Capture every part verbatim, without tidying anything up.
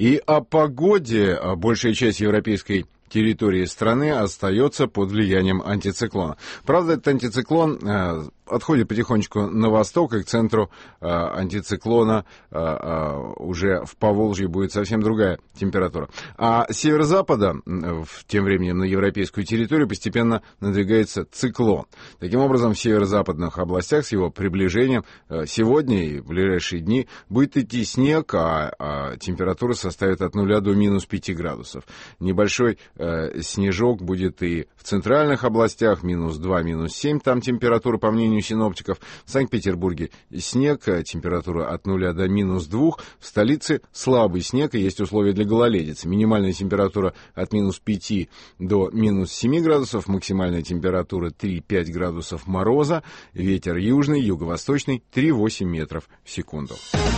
И о погоде большая часть европейской территории страны остается под влиянием антициклона. Правда, этот антициклон э, отходит потихонечку на восток, и к центру э, антициклона э, э, уже в Поволжье будет совсем другая температура. А с северо-запада, э, тем временем на европейскую территорию, постепенно надвигается циклон. Таким образом, в северо-западных областях с его приближением э, сегодня и в ближайшие дни будет идти снег, а, а температура составит от нуля до минус пяти градусов. Небольшой снежок будет и в центральных областях, минус два, минус семь, там температура, по мнению синоптиков. В Санкт-Петербурге снег, температура от нуля до минус двух. В столице слабый снег, и есть условия для гололедицы. Минимальная температура от минус пяти до минус семи градусов, максимальная температура три-пять градусов мороза, ветер южный, юго-восточный три-восемь метров в секунду.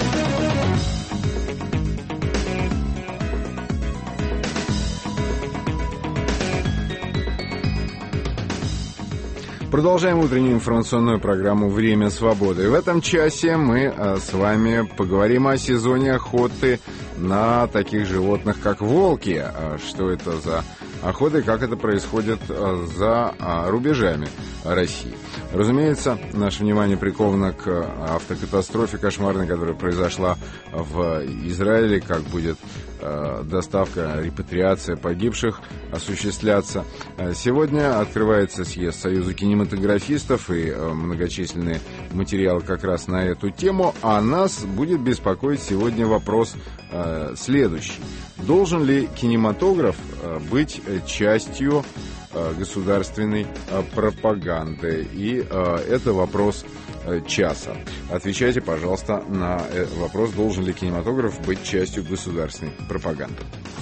Продолжаем утреннюю информационную программу «Время свободы». В этом часе мы а, с вами поговорим о сезоне охоты на таких животных, как волки. А, что это за охота и как это происходит а, за а, рубежами России. Разумеется, наше внимание приковано к автокатастрофе кошмарной, которая произошла в Израиле, как будет э, доставка, репатриация погибших осуществляться. Сегодня открывается съезд Союза кинематографистов и э, многочисленные материалы как раз на эту тему, а нас будет беспокоить сегодня вопрос э, следующий. Должен ли кинематограф э, быть частью государственной пропаганды? И э, это вопрос э, часа. Отвечайте, пожалуйста, на э, вопрос, должен ли кинематограф быть частью государственной пропаганды.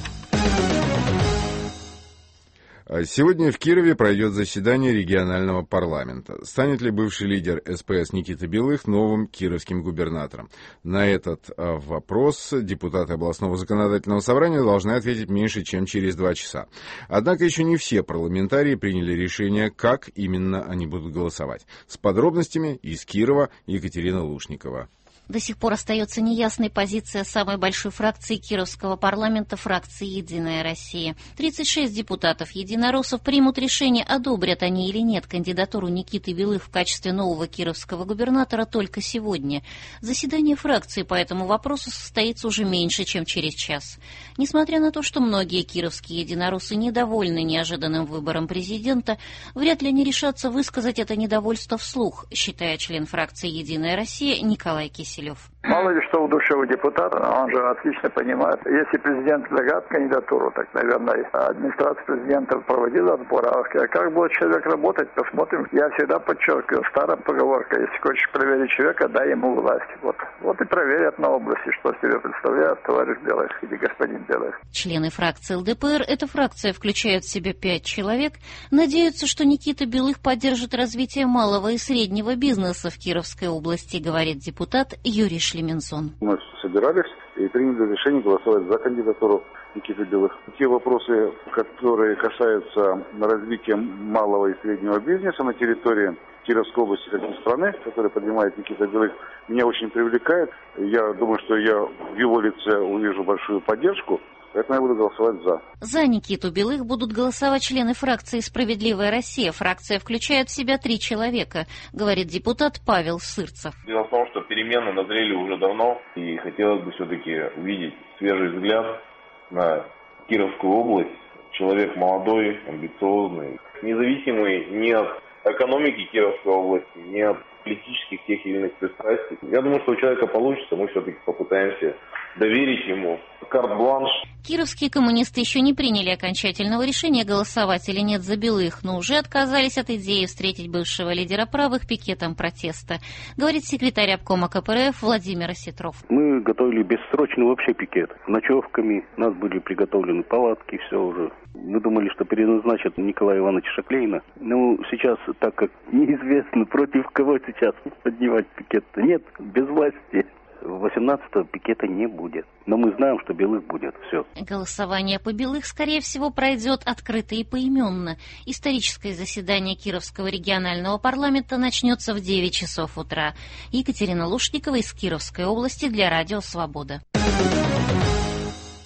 Сегодня в Кирове пройдет заседание регионального парламента. Станет ли бывший лидер эс пэ эс Никита Белых новым кировским губернатором? На этот вопрос депутаты областного законодательного собрания должны ответить меньше, чем через два часа. Однако еще не все парламентарии приняли решение, как именно они будут голосовать. С подробностями из Кирова Екатерина Лушникова. До сих пор остается неясной позиция самой большой фракции Кировского парламента, фракции «Единая Россия». тридцать шесть депутатов единороссов примут решение, одобрят они или нет кандидатуру Никиты Белых в качестве нового кировского губернатора только сегодня. Заседание фракции по этому вопросу состоится уже меньше, чем через час. Несмотря на то, что многие кировские единороссы недовольны неожиданным выбором президента, вряд ли они решатся высказать это недовольство вслух, считает член фракции «Единая Россия» Николай Киселев. Мало ли что в душе у депутата, он же отлично понимает. Если президент предлагает кандидатуру, так, наверное, администрация президента проводила отборки. А как будет человек работать, посмотрим. Я всегда подчеркиваю, старая поговорка, если хочешь проверить человека, дай ему власть. Вот, вот и проверят на области, что себе представляет товарищ Белых или господин Белых. Члены фракции эл дэ пэ эр, эта фракция включает в себя пять человек, надеются, что Никита Белых поддержит развитие малого и среднего бизнеса в Кировской области, говорит депутат Юрий Шлеменсон. Мы собирались и приняли решение голосовать за кандидатуру Никиты Белых. Те вопросы, которые касаются развития малого и среднего бизнеса на территории Кировской области, как и страны, которые поднимает Никита Белых, меня очень привлекает. Я думаю, что я в его лице увижу большую поддержку. Поэтому я буду голосовать за. За Никиту Белых будут голосовать члены фракции «Справедливая Россия». Фракция включает в себя три человека, говорит депутат Павел Сырцев. Дело в том, что перемены назрели уже давно, и хотелось бы все-таки увидеть свежий взгляд на Кировскую область. Человек молодой, амбициозный, независимый ни от экономики Кировской области, ни от политических тех или иных пристрастий. Я думаю, что у человека получится, мы все-таки попытаемся доверить ему карт-бланш. Кировские коммунисты еще не приняли окончательного решения, голосовать или нет за Белых, но уже отказались от идеи встретить бывшего лидера правых пикетом протеста, говорит секретарь обкома ка пэ эр эф Владимир Осетров. Мы готовили бессрочный вообще пикет. Ночевками, у нас были приготовлены палатки, все уже. Мы думали, что переназначат Николая Ивановича Шаклейна. Ну, сейчас, так как неизвестно, против кого сейчас поднимать пикет-то, нет, без власти. восемнадцатого пикета не будет. Но мы знаем, что Белых будет. Все. Голосование по Белых, скорее всего, пройдет открыто и поименно. Историческое заседание Кировского регионального парламента начнется в девять часов утра. Екатерина Лушникова из Кировской области для Радио Свобода.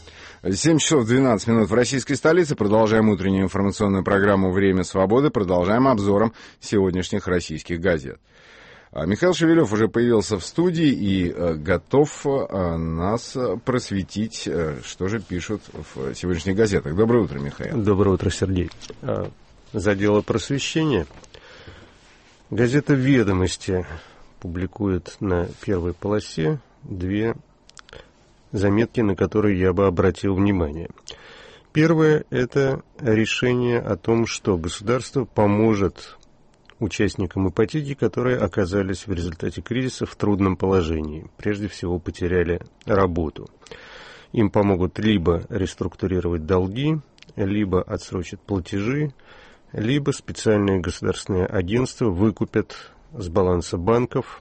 семь часов двенадцать минут в российской столице. Продолжаем утреннюю информационную программу «Время свободы». Продолжаем обзором сегодняшних российских газет. Михаил Шевелев уже появился в студии и готов нас просветить, что же пишут в сегодняшних газетах. Доброе утро, Михаил. Доброе утро, Сергей. За дело просвещения газета «Ведомости» публикует на первой полосе две заметки, на которые я бы обратил внимание. Первое – это решение о том, что государство поможет участникам ипотеки, которые оказались в результате кризиса в трудном положении, прежде всего потеряли работу. Им помогут либо реструктурировать долги, либо отсрочат платежи, либо специальные государственные агентства выкупят с баланса банков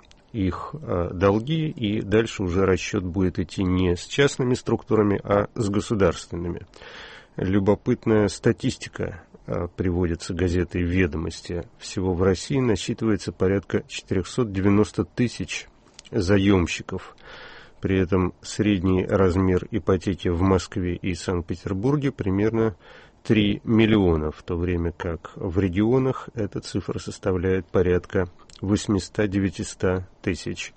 их э, долги, и дальше уже расчет будет идти не с частными структурами, а с государственными. Любопытная статистика э, приводится газетой «Ведомости». Всего в России насчитывается порядка четыреста девяносто тысяч заемщиков. При этом средний размер ипотеки в Москве и Санкт-Петербурге примерно три миллиона, в то время как в регионах эта цифра составляет порядка восемьсот-девятьсот тысяч,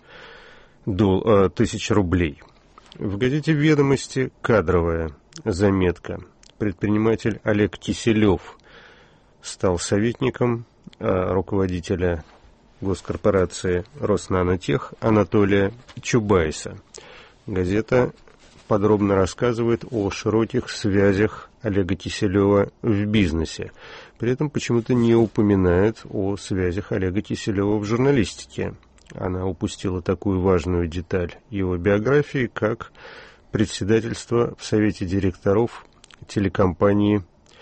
дол, тысяч рублей. В газете «Ведомости» кадровая заметка. Предприниматель Олег Киселев стал советником руководителя госкорпорации «Роснанотех» Анатолия Чубайса. Газета подробно рассказывает о широких связях Олега Киселева в бизнесе. При этом почему-то не упоминает о связях Олега Киселева в журналистике. Она упустила такую важную деталь его биографии, как председательство в совете директоров телекомпании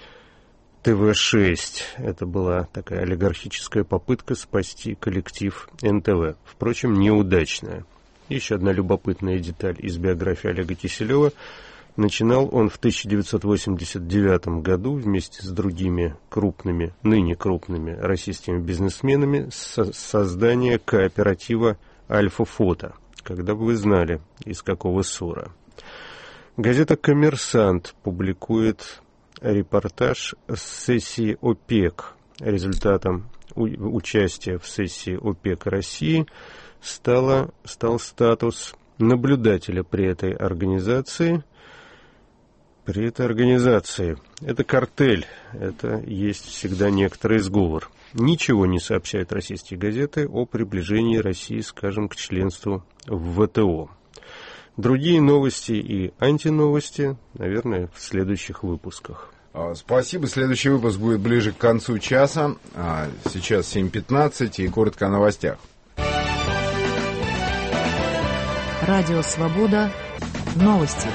тэ вэ шесть. Это была такая олигархическая попытка спасти коллектив эн тэ вэ. Впрочем, неудачная. Еще одна любопытная деталь из биографии Олега Киселева. Начинал он в тысяча девятьсот восемьдесят девятом году вместе с другими крупными, ныне крупными российскими бизнесменами с создания кооператива «Альфа-Фото», когда бы вы знали, из какого ссора. Газета «Коммерсант» публикует репортаж с сессии ОПЕК. Результатом участия в сессии ОПЕК России стало, стал статус наблюдателя при этой организации. При этой организации. Это картель, это есть всегда некоторый сговор. Ничего не сообщают российские газеты о приближении России, скажем, к членству в вэ тэ о. Другие новости и антиновости, наверное, в следующих выпусках. Спасибо. Следующий выпуск будет ближе к концу часа. Сейчас семь пятнадцать и коротко о новостях. Радио «Свобода». Новости.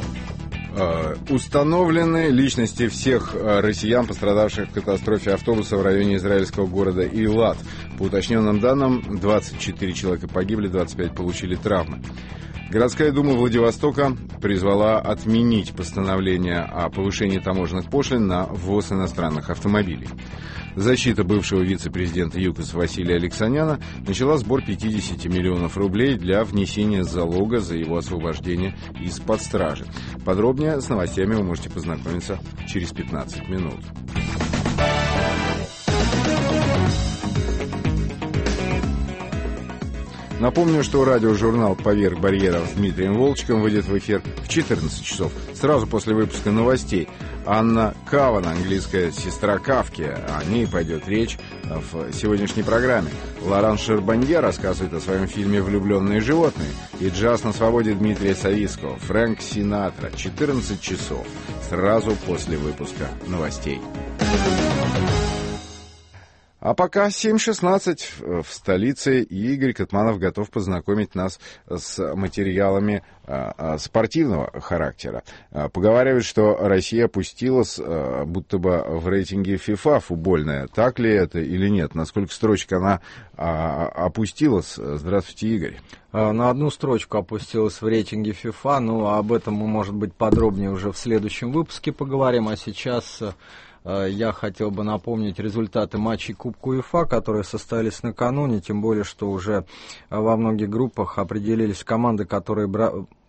Установлены личности всех россиян, пострадавших в катастрофе автобуса в районе израильского города Эйлат. По уточненным данным, двадцать четыре человека погибли, двадцать пять получили травмы. Городская дума Владивостока призвала отменить постановление о повышении таможенных пошлин на ввоз иностранных автомобилей. Защита бывшего вице-президента ЮКОС Василия Алексаняна начала сбор пятьдесят миллионов рублей для внесения залога за его освобождение из-под стражи. Подробнее с новостями вы можете познакомиться через пятнадцать минут. Напомню, что радиожурнал «Поверх барьеров» с Дмитрием Волчком выйдет в эфир в четырнадцать часов, сразу после выпуска новостей. Анна Каван, английская сестра Кафки, о ней пойдет речь в сегодняшней программе. Лоран Шербанье рассказывает о своем фильме «Влюбленные животные». И джаз на свободе Дмитрия Савицкого, Фрэнк Синатра, четырнадцать часов, сразу после выпуска новостей. А пока семь шестнадцать в столице, и Игорь Катманов готов познакомить нас с материалами а, спортивного характера. А, поговаривают, что Россия опустилась а, будто бы в рейтинге ФИФА футбольная. Так ли это или нет? На сколько строчек она а, опустилась? Здравствуйте, Игорь. На одну строчку опустилась в рейтинге ФИФА, но об этом мы, может быть, подробнее уже в следующем выпуске поговорим, а сейчас... Я хотел бы напомнить результаты матчей Кубка УЕФА, которые состоялись накануне, тем более, что уже во многих группах определились команды, которые бра...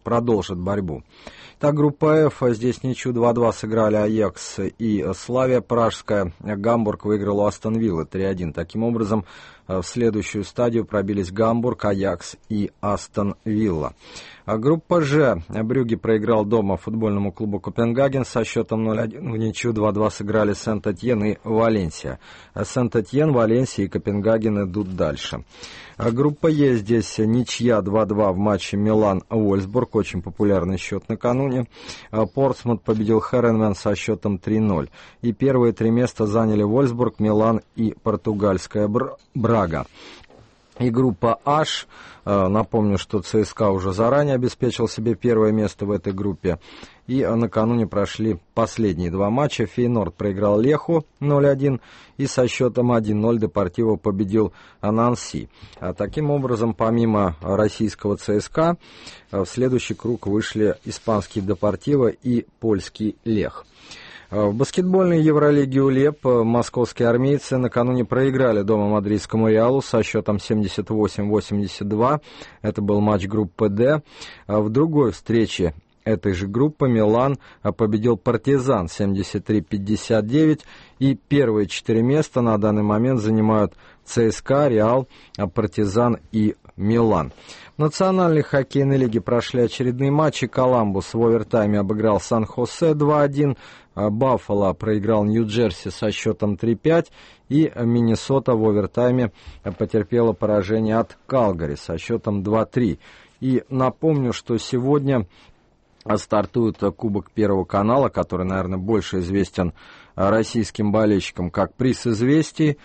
продолжит борьбу. Так, группа F, здесь ничью два-два сыграли Аякс и Славия Пражская. Гамбург выиграл у Астон Виллы три-один. Таким образом, в следующую стадию пробились Гамбург, Аякс и Астон Вилла. А группа Ж. Брюгге проиграл дома футбольному клубу Копенгаген со счетом ноль-один. В ничью два-два сыграли Сент-Этьен и Валенсия. Сент-Этьен, Валенсия и Копенгаген идут дальше. А группа Е. Здесь ничья два-два в матче Милан-Вольсбург. Очень популярный счет накануне. Портсмут победил Херенвен со счетом три-ноль. И первые три места заняли Вольсбург, Милан и португальская Брага. И группа H, напомню, что ЦСКА уже заранее обеспечил себе первое место в этой группе. И накануне прошли последние два матча. Фейнорд проиграл Леху ноль-один и со счетом один-ноль Депортиво победил Нанси. А таким образом, помимо российского ЦСКА, в следующий круг вышли испанский Депортиво и польский Лех. В баскетбольной Евролиге УЛЕП московские армейцы накануне проиграли дома мадридскому Реалу со счетом семьдесят восемь восемьдесят два. Это был матч группы Д. В другой встрече этой же группы Милан победил Партизан семьдесят три пятьдесят девять. И первые четыре места на данный момент занимают ЦСКА, Реал, Партизан и Милан. В национальной хоккейной лиге прошли очередные матчи. Коламбус в овертайме обыграл Сан-Хосе два-один. Баффало проиграл Нью-Джерси со счетом три-пять. И Миннесота в овертайме потерпела поражение от Калгари со счетом два-три. И напомню, что сегодня стартует Кубок Первого канала, который, наверное, больше известен российским болельщикам как приз известий.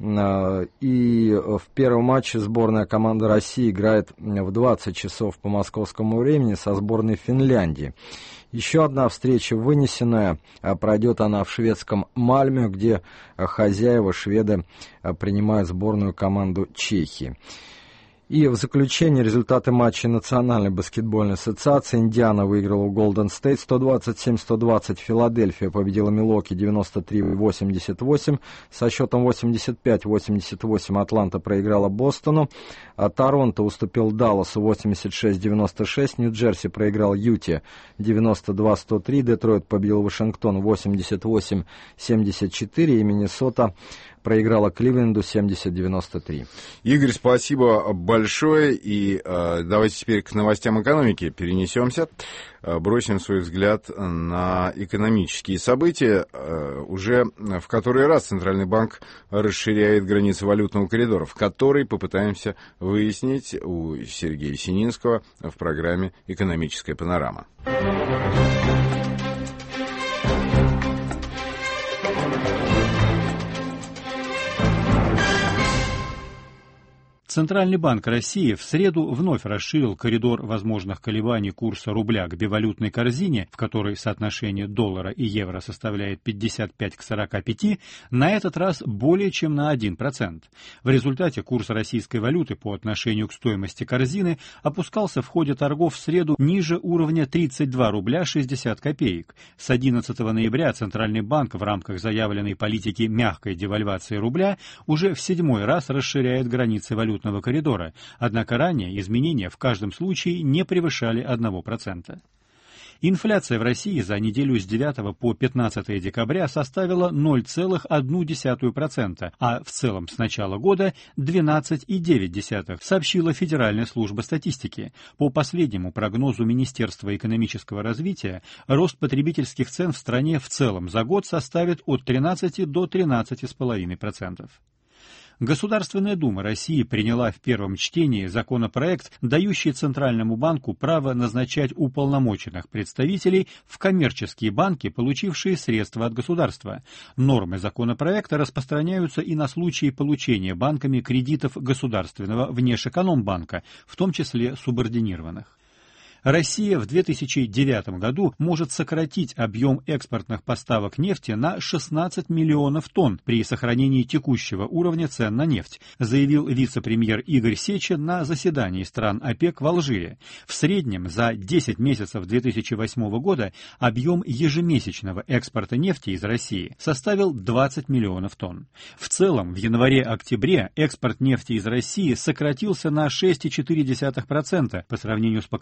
И в первом матче сборная команда России играет в двадцать часов по московскому времени со сборной Финляндии. Еще одна встреча вынесенная, пройдет она в шведском Мальме, где хозяева шведы принимают сборную команду Чехии. И в заключение результаты матча Национальной баскетбольной ассоциации. Индиана выиграла у Голден Стейт сто двадцать семь сто двадцать. Филадельфия победила Милуоки девяносто три восемьдесят восемь. Со счетом восемьдесят пять восемьдесят восемь Атланта проиграла Бостону. А Торонто уступил Далласу восемьдесят шесть девяносто шесть. Нью-Джерси проиграл Юте девяносто два сто три. Детройт победил Вашингтон восемьдесят восемь семьдесят четыре. И Миннесота проиграла Кливленду семьдесят девяносто три. Игорь, спасибо большое. И э, давайте теперь к новостям экономики перенесемся. Э, бросим свой взгляд на экономические события. Э, уже в который раз Центральный банк расширяет границы валютного коридора, в который попытаемся выяснить у Сергея Сининского в программе «Экономическая панорама». Центральный банк России в среду вновь расширил коридор возможных колебаний курса рубля к бивалютной корзине, в которой соотношение доллара и евро составляет пятьдесят пять к сорока пяти, на этот раз более чем на один процент. В результате курс российской валюты по отношению к стоимости корзины опускался в ходе торгов в среду ниже уровня тридцать два рубля шестьдесят копеек. С одиннадцатого ноября Центральный банк в рамках заявленной политики мягкой девальвации рубля уже в седьмой раз расширяет границы валютного коридора, однако ранее изменения в каждом случае не превышали одного процента. Инфляция в России за неделю с девятого по пятнадцатое декабря составила ноль целых одну десятую процента, а в целом с начала года двенадцать целых девять десятых, сообщила Федеральная служба статистики. По последнему прогнозу Министерства экономического развития, рост потребительских цен в стране в целом за год составит от тринадцати до тринадцати целых пяти десятых процента. Государственная Дума России приняла в первом чтении законопроект, дающий Центральному банку право назначать уполномоченных представителей в коммерческие банки, получившие средства от государства. Нормы законопроекта распространяются и на случаи получения банками кредитов государственного внешэкономбанка, в том числе субординированных. Россия в две тысячи девятом году может сократить объем экспортных поставок нефти на шестнадцать миллионов тонн при сохранении текущего уровня цен на нефть, заявил вице-премьер Игорь Сечин на заседании стран ОПЕК в Алжире. В среднем за десять месяцев две тысячи восьмого года объем ежемесячного экспорта нефти из России составил двадцать миллионов тонн. В целом, в январе-октябре экспорт нефти из России сократился на шесть целых четыре десятых процента по сравнению с показателем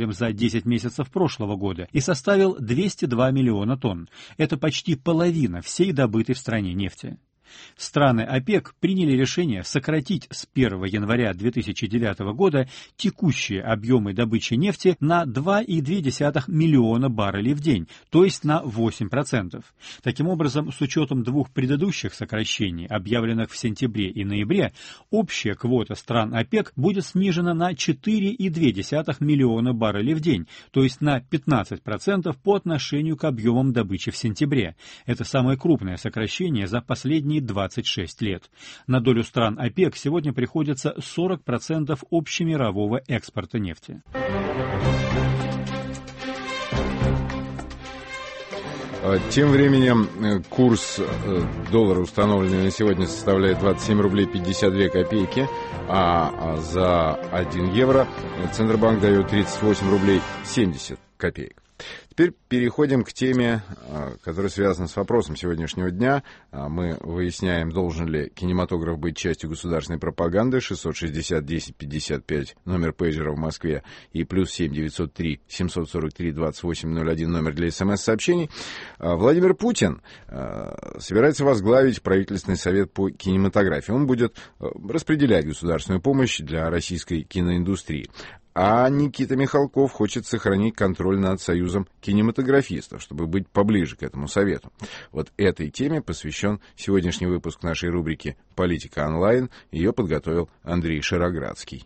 чем за десять месяцев прошлого года и составил двести два миллиона тонн. Это почти половина всей добытой в стране нефти. Страны ОПЕК приняли решение сократить с первого января две тысячи девятого года текущие объемы добычи нефти на два и две десятых миллиона баррелей в день, то есть на восемь процентов. Таким образом, с учетом двух предыдущих сокращений, объявленных в сентябре и ноябре, общая квота стран ОПЕК будет снижена на четыре и две десятых миллиона баррелей в день, то есть на пятнадцать процентов по отношению к объемам добычи в сентябре. Это самое крупное сокращение за последние двадцать шесть лет. На долю стран ОПЕК сегодня приходится сорок процентов общемирового экспорта нефти. Тем временем курс доллара, установленный на сегодня, составляет двадцать семь рублей пятьдесят две копейки, а за один евро Центробанк дает тридцать восемь рублей семьдесят копеек. Теперь переходим к теме, которая связана с вопросом сегодняшнего дня. Мы выясняем, должен ли кинематограф быть частью государственной пропаганды. шестьсот шестьдесят десять пятьдесят пять, номер пейджера в Москве, и плюс семь девятьсот три семьсот сорок три двадцать восемь ноль один, номер для смс-сообщений. Владимир Путин собирается возглавить правительственный совет по кинематографии. Он будет распределять государственную помощь для российской киноиндустрии. А Никита Михалков хочет сохранить контроль над Союзом кинематографистов, чтобы быть поближе к этому совету. Вот этой теме посвящен сегодняшний выпуск нашей рубрики «Политика онлайн». Ее подготовил Андрей Широградский.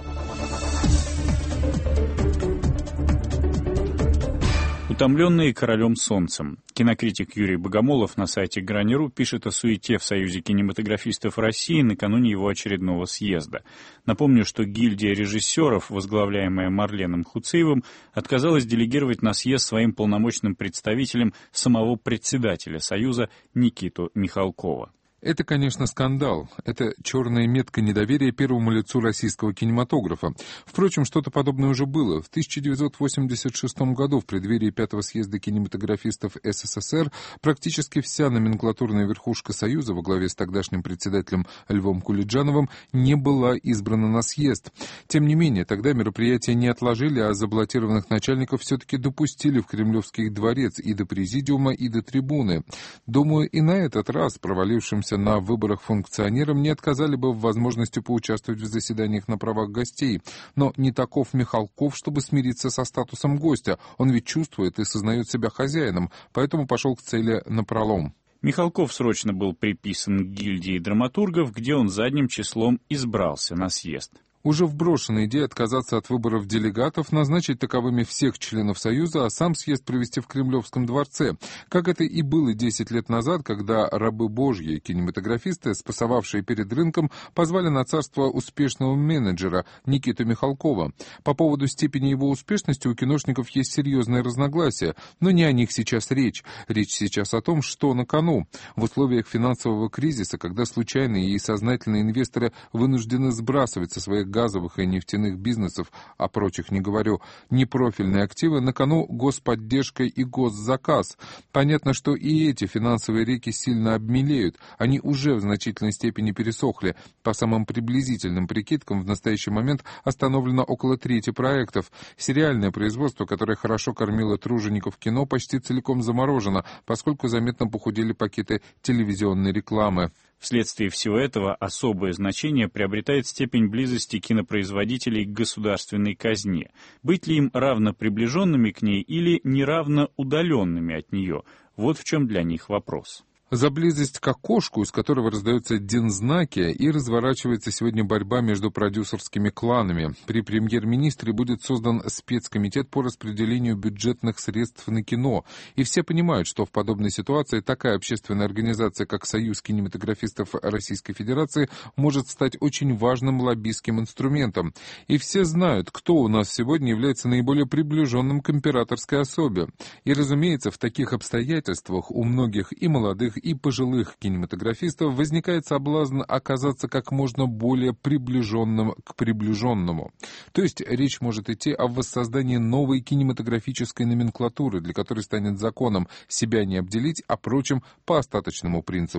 Утомленные королем солнцем. Кинокритик Юрий Богомолов на сайте Грани.ру пишет о суете в Союзе кинематографистов России накануне его очередного съезда. Напомню, что гильдия режиссеров, возглавляемая Марленом Хуцеевым, отказалась делегировать на съезд своим полномочным представителем самого председателя Союза Никиту Михалкова. Это, конечно, скандал. Это черная метка недоверия первому лицу российского кинематографа. Впрочем, что-то подобное уже было. В тысяча девятьсот восемьдесят шестом году, в преддверии пятого съезда кинематографистов СССР, практически вся номенклатурная верхушка Союза во главе с тогдашним председателем Львом Кулиджановым не была избрана на съезд. Тем не менее, тогда мероприятие не отложили, а заблокированных начальников все-таки допустили в Кремлевский дворец и до президиума, и до трибуны. Думаю, и на этот раз провалившимся на выборах функционерам не отказали бы в возможности поучаствовать в заседаниях на правах гостей. Но не таков Михалков, чтобы смириться со статусом гостя. Он ведь чувствует и сознает себя хозяином, поэтому пошел к цели напролом. Михалков срочно был приписан к гильдии драматургов, где он задним числом избрался на съезд. Уже вброшена идея отказаться от выборов делегатов, назначить таковыми всех членов Союза, а сам съезд провести в Кремлевском дворце. Как это и было десять лет назад, когда рабы божьи, кинематографисты, спасовавшие перед рынком, позвали на царство успешного менеджера Никиту Михалкова. По поводу степени его успешности у киношников есть серьезные разногласия, но не о них сейчас речь. Речь сейчас о том, что на кону. В условиях финансового кризиса, когда случайные и сознательные инвесторы вынуждены сбрасывать со своих газовых и нефтяных бизнесов, о прочих не говорю, непрофильные активы, на кону господдержка и госзаказ. Понятно, что и эти финансовые реки сильно обмелеют. Они уже в значительной степени пересохли. По самым приблизительным прикидкам, в настоящий момент остановлено около трети проектов. Сериальное производство, которое хорошо кормило тружеников кино, почти целиком заморожено, поскольку заметно похудели пакеты телевизионной рекламы. Вследствие всего этого особое значение приобретает степень близости кинопроизводителей к государственной казне. Быть ли им равно приближенными к ней или неравно удаленными от нее? Вот в чем для них вопрос. За близость к окошку, из которого раздаются дензнаки, и разворачивается сегодня борьба между продюсерскими кланами. При премьер-министре будет создан спецкомитет по распределению бюджетных средств на кино. И все понимают, что в подобной ситуации такая общественная организация, как Союз кинематографистов Российской Федерации, может стать очень важным лоббистским инструментом. И все знают, кто у нас сегодня является наиболее приближенным к императорской особе. И, разумеется, в таких обстоятельствах у многих и молодых, и пожилых кинематографистов возникает соблазн оказаться как можно более приближенным к приближенному. То есть речь может идти о воссоздании новой кинематографической номенклатуры, для которой станет законом себя не обделить, а прочим по остаточному принципу.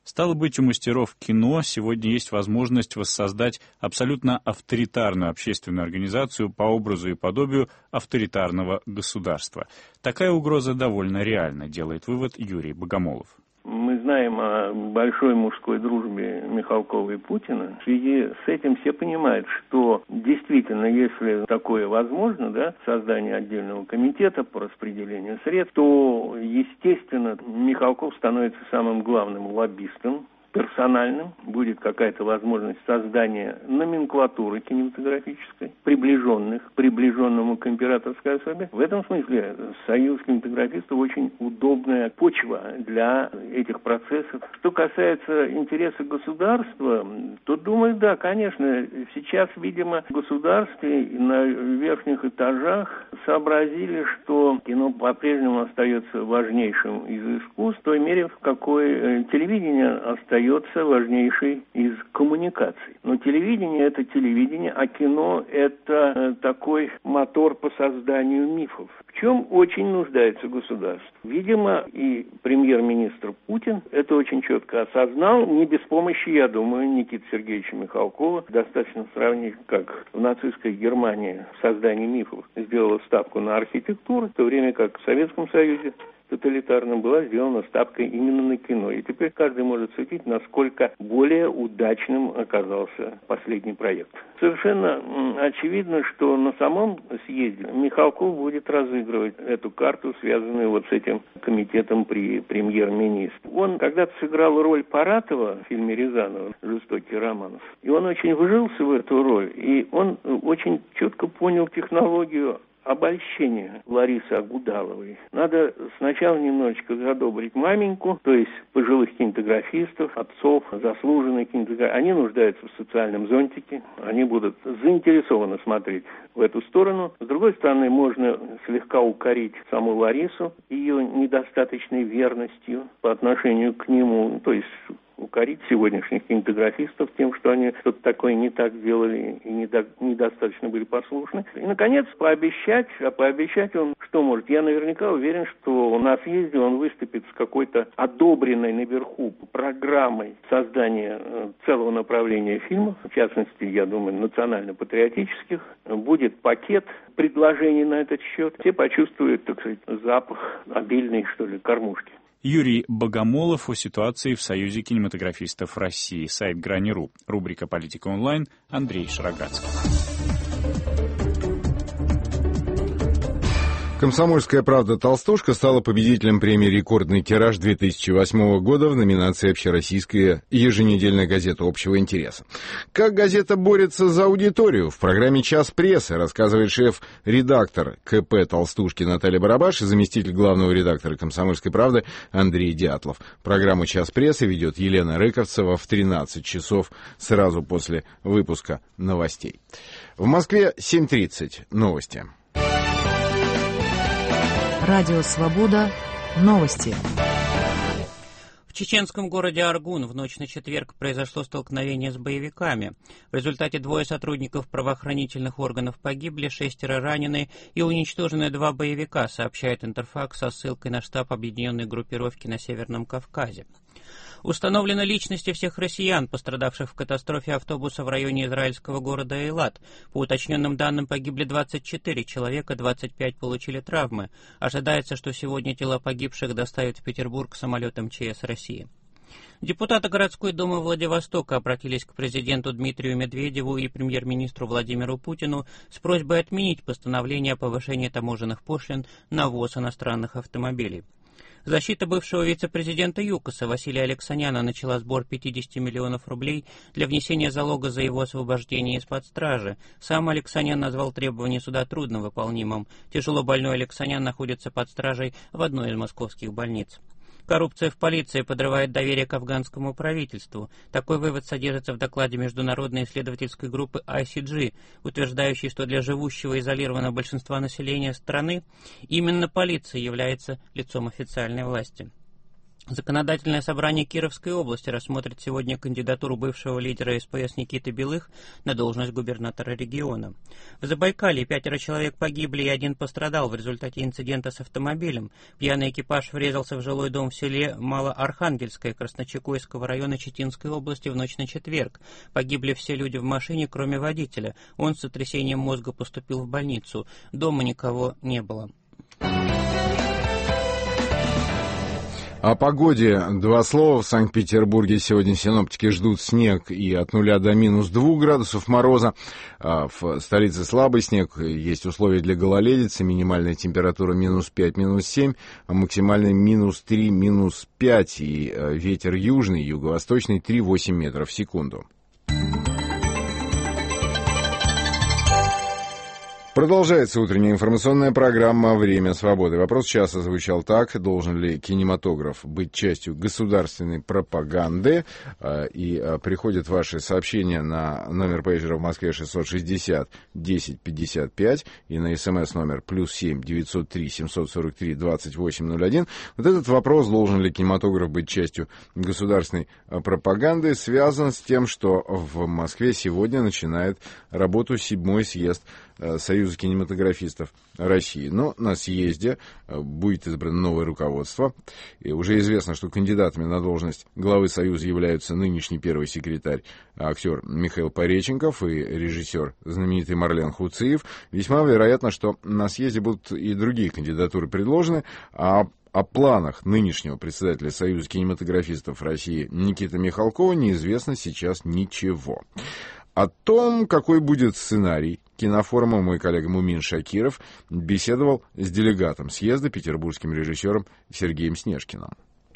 Стало быть, у мастеров кино сегодня есть возможность воссоздать абсолютно авторитарную общественную организацию по образу и подобию авторитарного государства. Такая угроза довольно реальна, делает вывод Юрий Богомолов. Мы знаем о большой мужской дружбе Михалкова и Путина. В связи с этим все понимают, что действительно, если такое возможно, да, создание отдельного комитета по распределению средств, то, естественно, Михалков становится самым главным лоббистом, персональным, будет какая-то возможность создания номенклатуры кинематографической, приближенных к приближенному к императорской особе. В этом смысле союз кинематографистов очень удобная почва для этих процессов. Что касается интереса государства, то, думаю, да, конечно, сейчас, видимо, в государстве на верхних этажах сообразили, что кино по-прежнему остается важнейшим из искусств, в той мере, в какой телевидение остается важнейшей из коммуникаций. Но телевидение — это телевидение, а кино — это э, такой мотор по созданию мифов. В чем очень нуждается государство? Видимо, и премьер-министр Путин это очень четко осознал, не без помощи, я думаю, Никиты Сергеевича Михалкова. Достаточно сравнить, как в нацистской Германии в создании мифов сделала ставку на архитектуру, в то время как в Советском Союзе тоталитарным была сделана ставка именно на кино. И теперь каждый может судить, насколько более удачным оказался последний проект. Совершенно очевидно, что на самом съезде Михалков будет разыгрывать эту карту, связанную вот с этим комитетом при премьер-министре. Он когда-то сыграл роль Паратова в фильме Рязанова «Жестокий Романов». И он очень вжился в эту роль, и он очень четко понял технологию обольщение Ларисы Агудаловой. Надо сначала немножечко задобрить маменьку, то есть пожилых кинематографистов, отцов, заслуженных кинематографистов. Они нуждаются в социальном зонтике, они будут заинтересованы смотреть в эту сторону. С другой стороны, можно слегка укорить саму Ларису ее недостаточной верностью по отношению к нему, то есть укорить сегодняшних кинематографистов тем, что они что-то такое не так делали и недо, недостаточно были послушны. И, наконец, пообещать, а пообещать он что может? Я наверняка уверен, что на съезде он выступит с какой-то одобренной наверху программой создания целого направления фильмов, в частности, я думаю, национально-патриотических. Будет пакет предложений на этот счет. Все почувствуют, так сказать, запах обильной, что ли, кормушки. Юрий Богомолов о ситуации в Союзе кинематографистов России. Сайт Грани.ру. Рубрика «Политика онлайн». Андрей Шароградский. «Комсомольская правда. Толстушка» стала победителем премии «Рекордный тираж» две тысячи восьмого года в номинации «Общероссийская еженедельная газета общего интереса». Как газета борется за аудиторию? В программе «Час прессы» рассказывает шеф-редактор КП «Толстушки» Наталья Барабаш и заместитель главного редактора «Комсомольской правды» Андрей Дятлов. Программу «Час прессы» ведет Елена Рыковцева в тринадцать часов сразу после выпуска новостей. В Москве семь тридцать. Новости. Радио «Свобода». Новости. В чеченском городе Аргун в ночь на четверг произошло столкновение с боевиками. В результате двое сотрудников правоохранительных органов погибли, шестеро ранены и уничтожены два боевика, сообщает Интерфакс со ссылкой на штаб объединенной группировки на Северном Кавказе. Установлены личности всех россиян, пострадавших в катастрофе автобуса в районе израильского города Эйлат. По уточненным данным, погибли двадцать четыре человека, двадцать пять получили травмы. Ожидается, что сегодня тела погибших доставят в Петербург самолетом ЧС России. Депутаты городской думы Владивостока обратились к президенту Дмитрию Медведеву и премьер-министру Владимиру Путину с просьбой отменить постановление о повышении таможенных пошлин на ввоз иностранных автомобилей. Защита бывшего вице-президента ЮКОСа Василия Алексаняна начала сбор пятьдесят миллионов рублей для внесения залога за его освобождение из-под стражи. Сам Алексанян назвал требование суда трудновыполнимым. Тяжело больной Алексанян находится под стражей в одной из московских больниц. Коррупция в полиции подрывает доверие к афганскому правительству. Такой вывод содержится в докладе международной исследовательской группы ай си джи, утверждающей, что для живущего изолированного большинства населения страны именно полиция является лицом официальной власти. Законодательное собрание Кировской области рассмотрит сегодня кандидатуру бывшего лидера СПС Никиты Белых на должность губернатора региона. В Забайкалье пятеро человек погибли и один пострадал в результате инцидента с автомобилем. Пьяный экипаж врезался в жилой дом в селе Малоархангельское Красночекойского района Читинской области в ночь на четверг. Погибли все люди в машине, кроме водителя. Он с сотрясением мозга поступил в больницу. Дома никого не было. О погоде два слова. В Санкт-Петербурге сегодня синоптики ждут снег и от нуля до минус двух градусов мороза. В столице слабый снег, есть условия для гололедицы, минимальная температура минус пять, минус семь, а максимальная минус три, минус пять, и ветер южный, юго-восточный три-восемь метров в секунду. Продолжается утренняя информационная программа «Время свободы». Вопрос часа звучал так: должен ли кинематограф быть частью государственной пропаганды? И приходят ваши сообщения на номер пейджера в Москве шестьсот шестьдесят десять пятьдесят пять и на смс номер плюс семь девятьсот три семьсот сорок три двадцать восемь ноль один. Вот этот вопрос, должен ли кинематограф быть частью государственной пропаганды, связан с тем, что в Москве сегодня начинает работу седьмой съезд Союза кинематографистов России. Но на съезде будет избрано новое руководство. И уже известно, что кандидатами на должность главы Союза являются нынешний первый секретарь, актер Михаил Пореченков и режиссер знаменитый Марлен Хуциев. Весьма вероятно, что на съезде будут и другие кандидатуры предложены, а о планах нынешнего председателя Союза кинематографистов России Никиты Михалкова неизвестно сейчас ничего. О том, какой будет сценарий кинофорума, мой коллега Мумин Шакиров беседовал с делегатом съезда, петербургским режиссером Сергеем Снежкиным.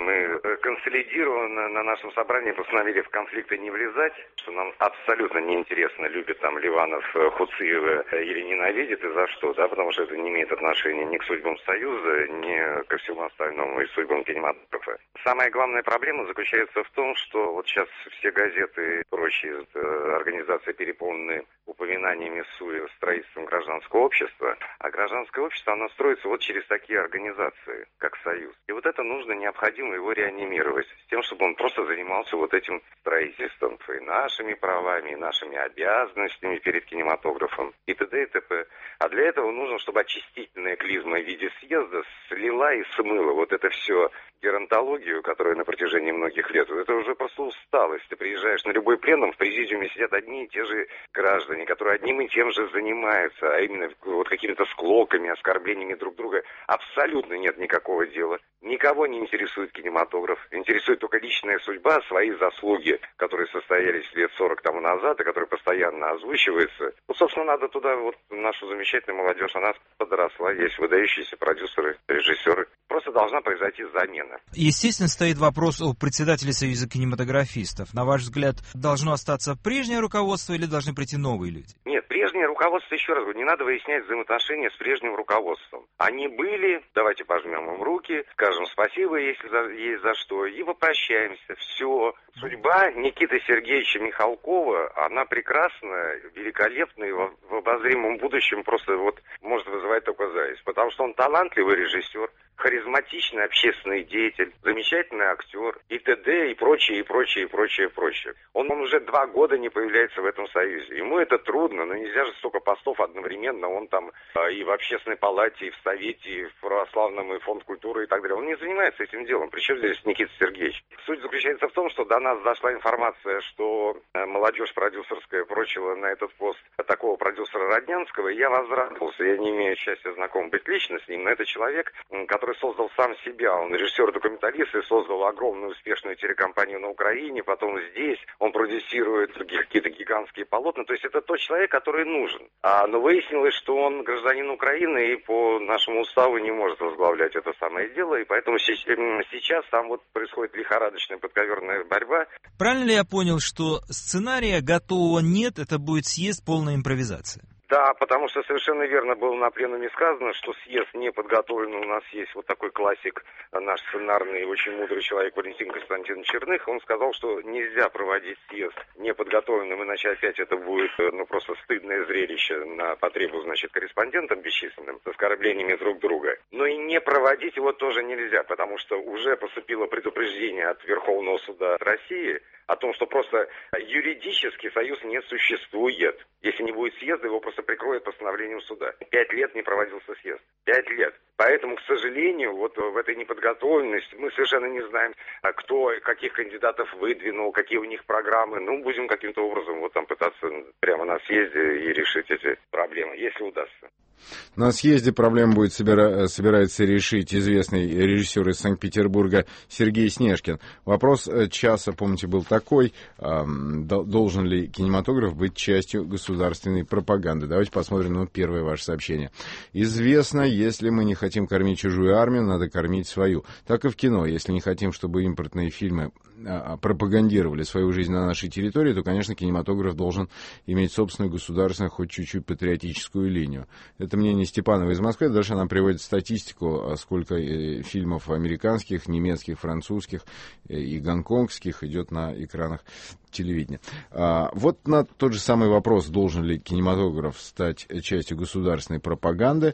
Консолидированно на нашем собрании постановили в конфликты не влезать, что нам абсолютно неинтересно, любит там Ливанов Хуциева или ненавидит, и за что, да, потому что это не имеет отношения ни к судьбам Союза, ни ко всему остальному и судьбам кинематографа. Самая главная проблема заключается в том, что вот сейчас все газеты и прочие организации переполнены упоминаниями СУЕ, строительством гражданского общества, а гражданское общество, оно строится вот через такие организации, как Союз. И вот это нужно, необходимо его реанимировать, с тем, чтобы он просто занимался вот этим строительством, и нашими правами, и нашими обязанностями перед кинематографом, и т.д. и т.п. А для этого нужно, чтобы очистительная клизма в виде съезда слила и смыла вот это все геронтологию, которая на протяжении многих лет, это уже просто усталость. Ты приезжаешь на любой пленум, в президиуме сидят одни и те же граждане, которые одним и тем же занимаются, а именно вот какими-то склоками, оскорблениями друг друга. Абсолютно нет никакого дела. Никого не интересует кинематограф. Интересует только личная судьба, свои заслуги, которые состоялись лет сорок тому назад и которые постоянно озвучиваются. Ну, собственно, надо туда вот нашу замечательную молодежь, она подросла, есть выдающиеся продюсеры, режиссеры. Просто должна произойти замена. Естественно, стоит вопрос о председателе Союза кинематографистов. На ваш взгляд, должно остаться прежнее руководство или должны прийти новые люди? Нет, прежнее руководство, еще раз говорю, не надо выяснять взаимоотношения с прежним руководством. Они были, давайте пожмем им руки, скажем спасибо, если за, есть за что, и попрощаемся. Все. Судьба Никиты Сергеевича Михалкова, она прекрасна, великолепна и в, в обозримом будущем просто вот может вызывать только зависть. Потому что он талантливый режиссер, харизматичный общественный деятель, замечательный актер, и т.д. и прочее, и прочее, и прочее, и прочее. Он, он уже два года не появляется в этом союзе. Ему это трудно, но нельзя же столько постов одновременно. Он там э, и в общественной палате, и в совете, и в православном, и фонд культуры, и так далее. Он не занимается этим делом. Причем здесь Никита Сергеевич? Суть заключается в том, что до нас дошла информация, что э, молодежь продюсерская прочила на этот пост такого продюсера Роднянского, и я возрадовался. Я не имею счастья знаком быть лично с ним, но это человек, который создал сам себя. Он режиссер-документалист и создал огромную успешную телекомпанию на Украине, потом здесь он продюсирует какие-то гигантские полотна. То есть это тот человек, который нужен. А, но выяснилось, что он гражданин Украины и по нашему уставу не может возглавлять это самое дело, и поэтому сейчас там вот происходит лихорадочная подковерная борьба. Правильно ли я понял, что сценария готового нет, это будет съезд, полная импровизация? Да, потому что совершенно верно было на пленуме сказано, что съезд не подготовлен. У нас есть вот такой классик, наш сценарный, очень мудрый человек Валентин Константинович Черных. Он сказал, что нельзя проводить съезд неподготовленным, иначе опять это будет, ну, просто стыдное зрелище на потребу, значит, корреспондентам бесчисленным, с оскорблениями друг друга. Но и не проводить его тоже нельзя, потому что уже поступило предупреждение от Верховного суда России о том, что просто юридически союз не существует. Если не будет съезда, его просто прикроют постановлением суда. Пять лет не проводился съезд. Пять лет. Поэтому, к сожалению, вот в этой неподготовленности мы совершенно не знаем, кто каких кандидатов выдвинул, какие у них программы. Ну, будем каким-то образом вот там пытаться прямо на съезде и решить эти проблемы, если удастся. На съезде проблему будет собира... собирается решить известный режиссер из Санкт-Петербурга Сергей Снежкин. Вопрос часа, помните, был такой: должен ли кинематограф быть частью государственной пропаганды? Давайте посмотрим на первое ваше сообщение. Известно, если мы не хотим кормить чужую армию, надо кормить свою. Так и в кино. Если не хотим, чтобы импортные фильмы пропагандировали свою жизнь на нашей территории, то, конечно, кинематограф должен иметь собственную государственную, хоть чуть-чуть патриотическую линию. Это мнение Степанова из Москвы. Дальше она приводит статистику, сколько фильмов американских, немецких, французских и гонконгских идет на экранах телевидения. Вот на тот же самый вопрос, должен ли кинематограф стать частью государственной пропаганды,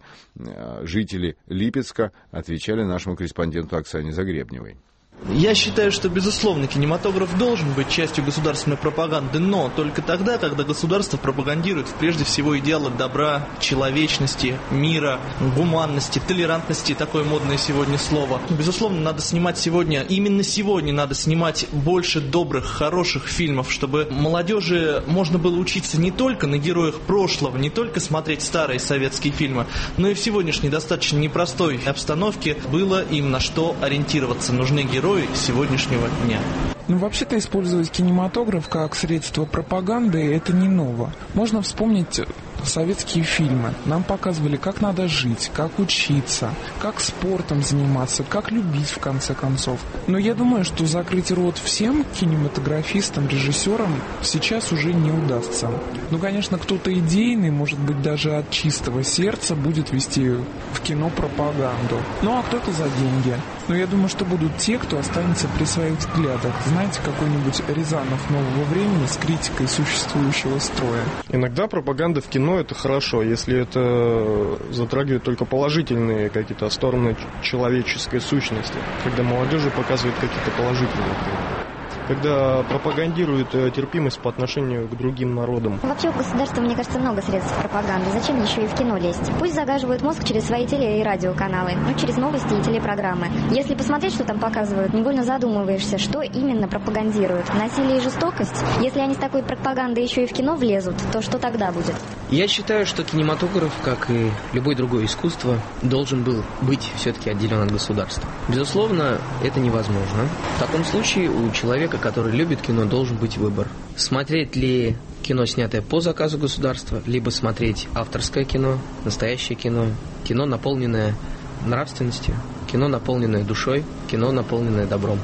жители Липецка отвечали нашему корреспонденту Оксане Загребневой. Я считаю, что, безусловно, кинематограф должен быть частью государственной пропаганды, но только тогда, когда государство пропагандирует прежде всего идеалы добра, человечности, мира, гуманности, толерантности, такое модное сегодня слово. Безусловно, надо снимать сегодня, именно сегодня надо снимать больше добрых, хороших фильмов, чтобы молодежи можно было учиться не только на героях прошлого, не только смотреть старые советские фильмы, но и в сегодняшней достаточно непростой обстановке было им на что ориентироваться. Нужны герои сегодняшнего дня. Ну, вообще-то использовать кинематограф как средство пропаганды – это не ново. Можно вспомнить советские фильмы. Нам показывали, как надо жить, как учиться, как спортом заниматься, как любить, в конце концов. Но я думаю, что закрыть рот всем кинематографистам, режиссерам сейчас уже не удастся. Ну, конечно, кто-то идейный, может быть, даже от чистого сердца будет вести в кино пропаганду. Ну, а кто-то за деньги. Но я думаю, что будут те, кто останется при своих взглядах. Знаете, какой-нибудь Рязанов нового времени с критикой существующего строя. Иногда пропаганда в кино — это хорошо, если это затрагивает только положительные какие-то стороны человеческой сущности, когда молодежи показывают какие-то положительные примеры. Когда пропагандируют терпимость по отношению к другим народам. Вообще у государства, мне кажется, много средств пропаганды. Зачем еще и в кино лезть? Пусть загаживают мозг через свои теле- и радиоканалы, ну, через новости и телепрограммы. Если посмотреть, что там показывают, невольно задумываешься, что именно пропагандируют. Насилие и жестокость? Если они с такой пропагандой еще и в кино влезут, то что тогда будет? Я считаю, что кинематограф, как и любое другое искусство, должен был быть все-таки отделен от государства. Безусловно, это невозможно. В таком случае у человека, который любит кино, должен быть выбор. Смотреть ли кино, снятое по заказу государства, либо смотреть авторское кино, настоящее кино, кино, наполненное нравственностью, кино, наполненное душой, кино, наполненное добром.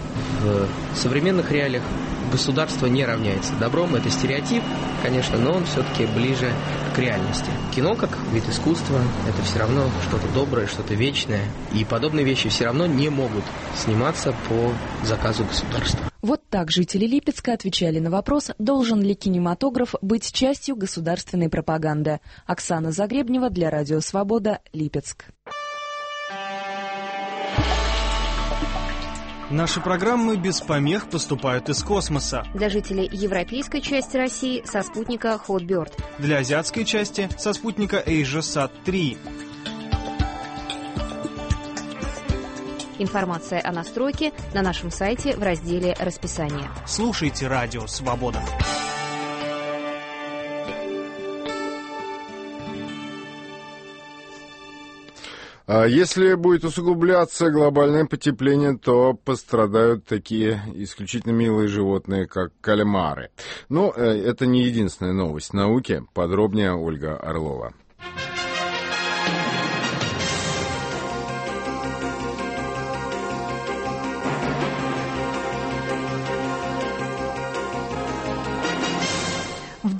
В современных реалиях государство не равняется добром. Это стереотип, конечно, но он все-таки ближе к реальности. Кино, как вид искусства, это все равно что-то доброе, что-то вечное. И подобные вещи все равно не могут сниматься по заказу государства. Вот так жители Липецка отвечали на вопрос, должен ли кинематограф быть частью государственной пропаганды. Оксана Загребнева для Радио Свобода, Липецк. Наши программы без помех поступают из космоса. Для жителей европейской части России со спутника Hotbird. Для азиатской части со спутника AsiaSat три. Информация о настройке на нашем сайте в разделе «Расписание». Слушайте Радио Свобода. Если будет усугубляться глобальное потепление, то пострадают такие исключительно милые животные, как кальмары. Но это не единственная новость науки. Подробнее Ольга Орлова. В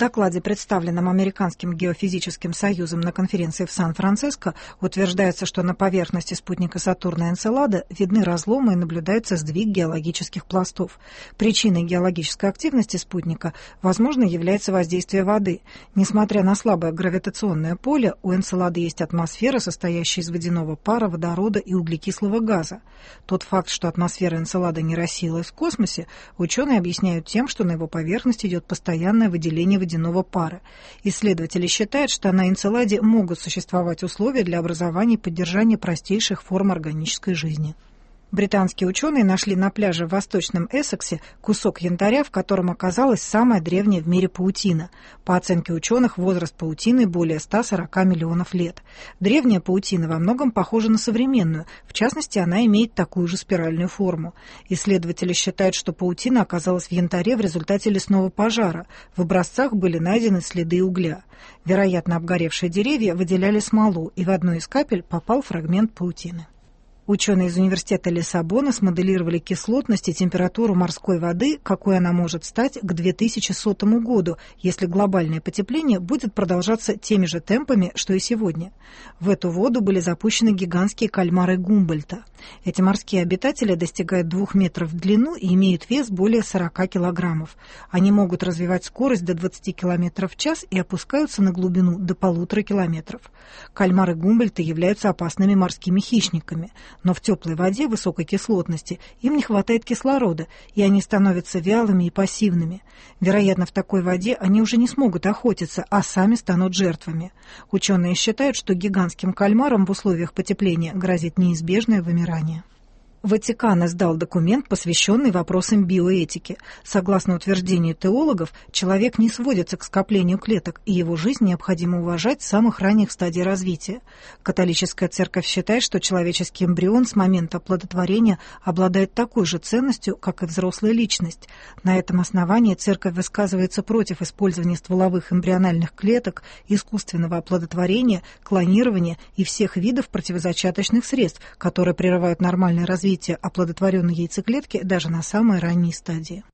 докладе, представленном Американским геофизическим союзом на конференции в Сан-Франциско, утверждается, что на поверхности спутника Сатурна Энцелада видны разломы и наблюдается сдвиг геологических пластов. Причиной геологической активности спутника, возможно, является воздействие воды. Несмотря на слабое гравитационное поле, у Энцелада есть атмосфера, состоящая из водяного пара, водорода и углекислого газа. Тот факт, что атмосфера Энцелада не рассеялась в космосе, ученые объясняют тем, что на его поверхности идет постоянное выделение водяного пара. Исследователи считают, что на Энцеладе могут существовать условия для образования и поддержания простейших форм органической жизни. Британские ученые нашли на пляже в Восточном Эссексе кусок янтаря, в котором оказалась самая древняя в мире паутина. По оценке ученых, возраст паутины более ста сорока миллионов лет. Древняя паутина во многом похожа на современную, в частности, она имеет такую же спиральную форму. Исследователи считают, что паутина оказалась в янтаре в результате лесного пожара. В образцах были найдены следы угля. Вероятно, обгоревшие деревья выделяли смолу, и в одну из капель попал фрагмент паутины. Ученые из университета Лиссабона смоделировали кислотность и температуру морской воды, какой она может стать к две тысячи сотому году, если глобальное потепление будет продолжаться теми же темпами, что и сегодня. В эту воду были запущены гигантские кальмары Гумбольдта. Эти морские обитатели достигают двух метров в длину и имеют вес более сорока килограммов. Они могут развивать скорость до двадцати километров в час и опускаются на глубину до полутора километров. Кальмары Гумбольдта являются опасными морскими хищниками. Но в теплой воде высокой кислотности им не хватает кислорода, и они становятся вялыми и пассивными. Вероятно, в такой воде они уже не смогут охотиться, а сами станут жертвами. Ученые считают, что гигантским кальмарам в условиях потепления грозит неизбежное вымирание. Ватикан издал документ, посвященный вопросам биоэтики. Согласно утверждению теологов, человек не сводится к скоплению клеток, и его жизнь необходимо уважать с самых ранних стадий развития. Католическая церковь считает, что человеческий эмбрион с момента оплодотворения обладает такой же ценностью, как и взрослая личность. На этом основании церковь высказывается против использования стволовых эмбриональных клеток, искусственного оплодотворения, клонирования и всех видов противозачаточных средств, которые прерывают нормальное развитие оплодотворенной яйцеклетки даже на самой ранней стадии.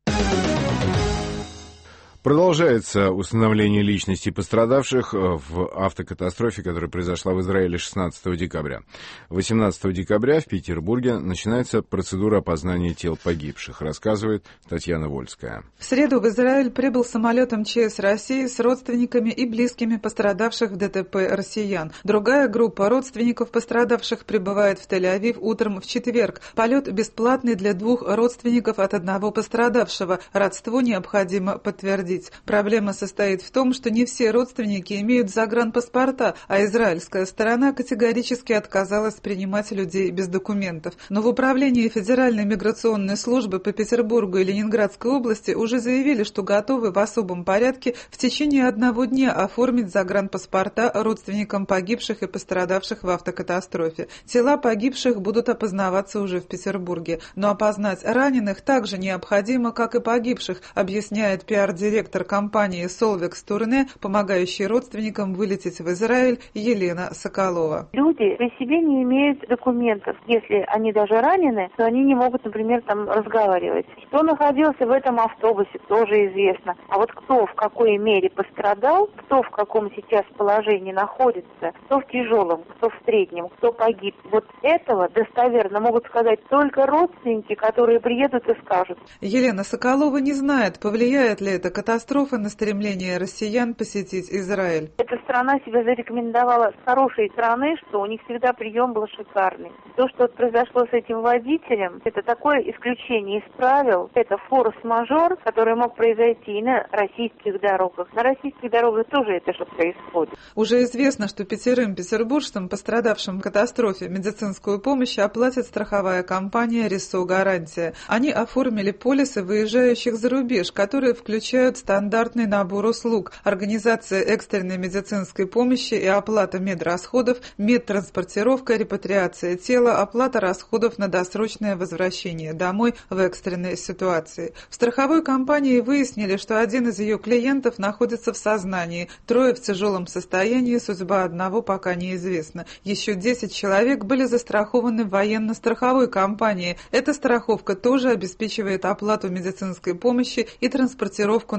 Продолжается установление личности пострадавших в автокатастрофе, которая произошла в Израиле шестнадцатого декабря. восемнадцатого декабря в Петербурге начинается процедура опознания тел погибших, рассказывает Татьяна Вольская. В среду в Израиль прибыл самолет эм че эс России с родственниками и близкими пострадавших в ДТП россиян. Другая группа родственников пострадавших прибывает в Тель-Авив утром в четверг. Полет бесплатный для двух родственников от одного пострадавшего. Родство необходимо подтвердить. Проблема состоит в том, что не все родственники имеют загранпаспорта, а израильская сторона категорически отказалась принимать людей без документов. Но в управлении Федеральной миграционной службы по Петербургу и Ленинградской области уже заявили, что готовы в особом порядке в течение одного дня оформить загранпаспорта родственникам погибших и пострадавших в автокатастрофе. Тела погибших будут опознаваться уже в Петербурге, но опознать раненых также необходимо, как и погибших, объясняет пиар-директор директор компании Solvex Турне, помогающий родственникам вылететь в Израиль, Елена Соколова. Люди при себе не имеют документов. Если они даже ранены, то они не могут, например, там разговаривать. Кто находился в этом автобусе, тоже известно. А вот кто в какой мере пострадал, кто в каком сейчас положении находится, кто в тяжелом, кто в среднем, кто погиб. Вот этого достоверно могут сказать только родственники, которые приедут и скажут. Елена Соколова не знает, повлияет ли эта катастрофа на стремление россиян посетить Израиль. Эта страна себя зарекомендовала с хорошей стороны, что у них всегда прием был шикарный. То, что произошло с этим водителем, это такое исключение из правил. Это форс-мажор, который мог произойти и на российских дорогах. На российских дорогах тоже это же происходит. Уже известно, что пятерым петербуржцам, пострадавшим в катастрофе, медицинскую помощь оплатит страховая компания «Ресо Гарантия». Они оформили полисы выезжающих за рубеж, которые включают стандартный набор услуг: организация экстренной медицинской помощи и оплата медрасходов, медтранспортировка, репатриация тела, оплата расходов на досрочное возвращение домой в экстренной ситуации. В страховой компании выяснили, что один из ее клиентов находится в сознании, трое в тяжелом состоянии, судьба одного пока неизвестна. Еще десять человек были застрахованы в военно-страховой компании. Эта страховка тоже обеспечивает оплату медицинской помощи и транспортировку на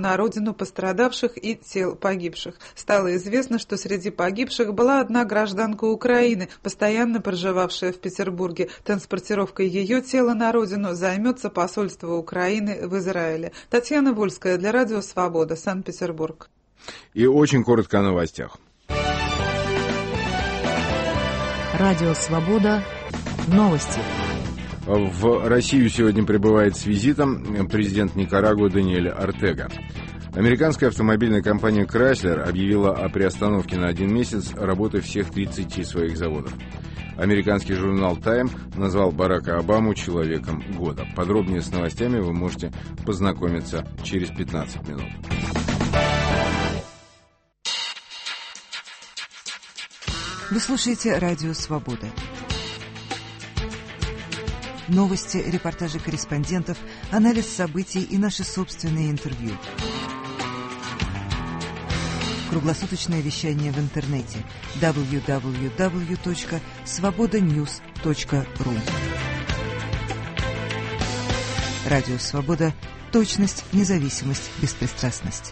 на родину пострадавших и тел погибших. Стало известно, что среди погибших была одна гражданка Украины, постоянно проживавшая в Петербурге. Транспортировкой ее тела на родину займется посольство Украины в Израиле. Татьяна Вольская для Радио Свобода, Санкт-Петербург. И очень коротко о новостях. Радио Свобода. Новости. В Россию сегодня прибывает с визитом президент Никарагуа Даниэль Ортега. Американская автомобильная компания Chrysler объявила о приостановке на один месяц работы всех тридцати своих заводов. Американский журнал Time назвал Барака Обаму человеком года. Подробнее с новостями вы можете познакомиться через пятнадцать минут. Вы слушаете Радио Свобода. Новости, репортажи корреспондентов, анализ событий и наши собственные интервью. Круглосуточное вещание в интернете дабл ю дабл ю дабл ю точка свобода ньюс точка ру. Радио Свобода. Точность, независимость, беспристрастность.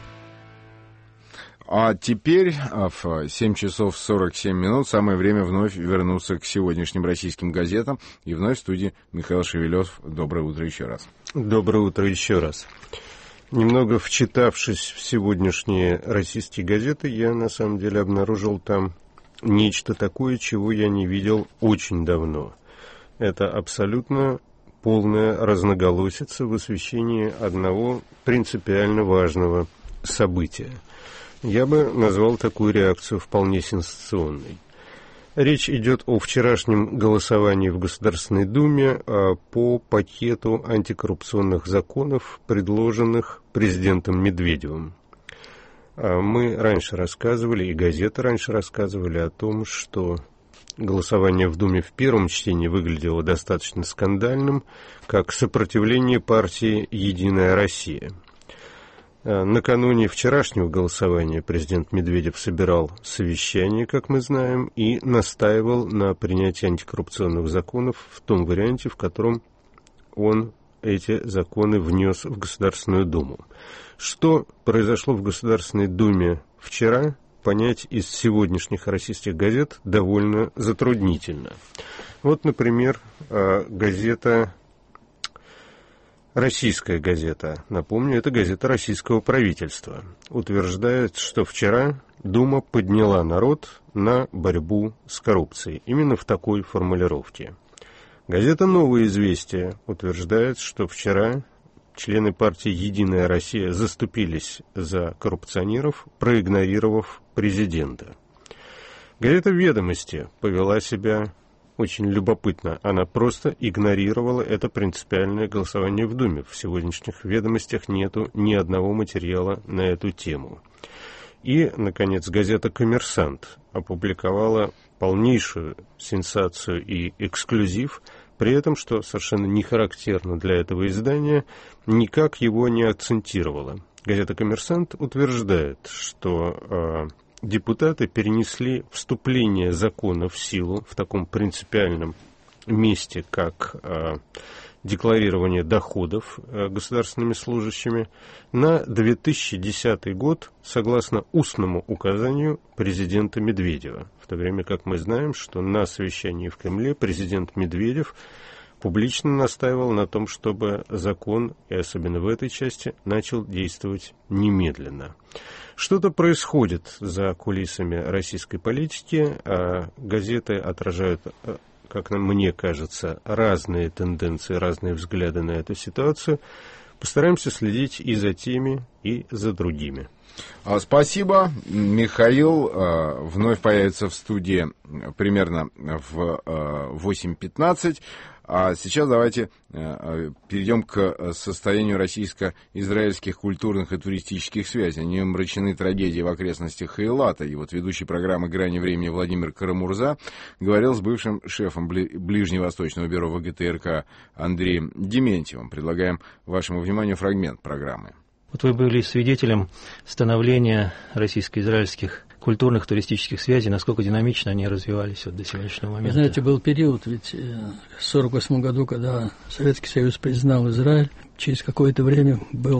А теперь в семь часов сорок семь минут самое время вновь вернуться к сегодняшним российским газетам. И вновь в студии Михаил Шевелев. Доброе утро еще раз. Доброе утро еще раз. Немного вчитавшись в сегодняшние российские газеты, я на самом деле обнаружил там нечто такое, чего я не видел очень давно. Это абсолютно полная разноголосица в освещении одного принципиально важного события. Я бы назвал такую реакцию вполне сенсационной. Речь идет о вчерашнем голосовании в Государственной Думе по пакету антикоррупционных законов, предложенных президентом Медведевым. Мы раньше рассказывали, и газеты раньше рассказывали о том, что голосование в Думе в первом чтении выглядело достаточно скандальным, как сопротивление партии «Единая Россия». Накануне вчерашнего голосования президент Медведев собирал совещание, как мы знаем, и настаивал на принятии антикоррупционных законов в том варианте, в котором он эти законы внес в Государственную Думу. Что произошло в Государственной Думе вчера, понять из сегодняшних российских газет довольно затруднительно. Вот, например, газета... Российская газета, напомню, это газета российского правительства, утверждает, что вчера Дума подняла народ на борьбу с коррупцией. Именно в такой формулировке. Газета «Новое известие» утверждает, что вчера члены партии «Единая Россия» заступились за коррупционеров, проигнорировав президента. Газета «Ведомости» повела себя очень любопытно. Она просто игнорировала это принципиальное голосование в Думе. В сегодняшних «Ведомостях» нету ни одного материала на эту тему. И, наконец, газета «Коммерсант» опубликовала полнейшую сенсацию и эксклюзив, при этом, что совершенно не характерно для этого издания, никак его не акцентировала. Газета «Коммерсант» утверждает, что э, депутаты перенесли вступление закона в силу в таком принципиальном месте, как э, декларирование доходов э, государственными служащими, на две тысячи десятый год, согласно устному указанию президента Медведева. В то время как мы знаем, что на совещании в Кремле президент Медведев публично настаивал на том, чтобы закон, и особенно в этой части, начал действовать немедленно. Что-то происходит за кулисами российской политики, а газеты отражают, как мне кажется, разные тенденции, разные взгляды на эту ситуацию. Постараемся следить и за теми, и за другими. Спасибо. Михаил вновь появится в студии примерно в восемь пятнадцать. А сейчас давайте перейдем к состоянию российско-израильских культурных и туристических связей. Они омрачены трагедией в окрестностях Эйлата. И вот ведущий программы «Грани времени» Владимир Карамурза говорил с бывшим шефом Ближневосточного бюро ВГТРК Андреем Дементьевым. Предлагаем вашему вниманию фрагмент программы. Вот вы были свидетелем становления российско-израильских культурных, туристических связей, насколько динамично они развивались вот до сегодняшнего момента. Знаете, был период, ведь в сорок восьмом году, когда Советский Союз признал Израиль, через какое-то время было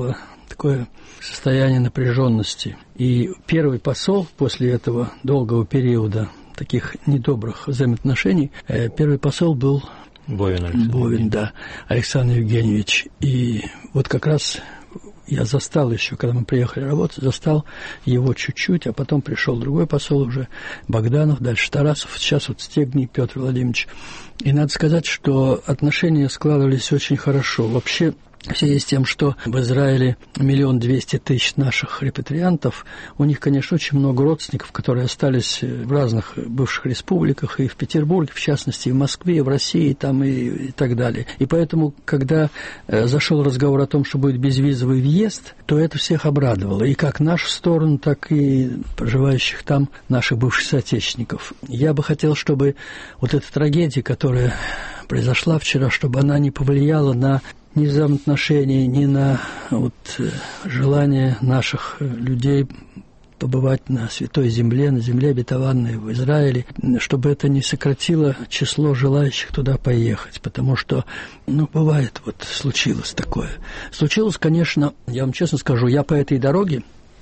такое состояние напряженности. И первый посол после этого долгого периода таких недобрых взаимоотношений, первый посол был Бовин, Александр. Бовин, да, Александр Евгеньевич. И вот как раз я застал еще, когда мы приехали работать, застал его чуть-чуть, а потом пришел другой посол уже, Богданов, дальше Тарасов, сейчас вот Стегний Петр Владимирович. И надо сказать, что отношения складывались очень хорошо. Вообще, в связи с тем, что в Израиле миллион двести тысяч наших репатриантов, у них, конечно, очень много родственников, которые остались в разных бывших республиках, и в Петербурге, в частности, и в Москве, и в России, там, и, и так далее. И поэтому, когда э, зашел разговор о том, что будет безвизовый въезд, то это всех обрадовало, и как нашу сторону, так и проживающих там наших бывших соотечественников. Я бы хотел, чтобы вот эта трагедия, которая произошла вчера, чтобы она не повлияла на ни взаимоотношения, ни на вот, желание наших людей побывать на Святой Земле, на земле обетованной в Израиле, чтобы это не сократило число желающих туда поехать, потому что, ну, бывает, вот случилось такое. Случилось, конечно, я вам честно скажу, я по этой дороге,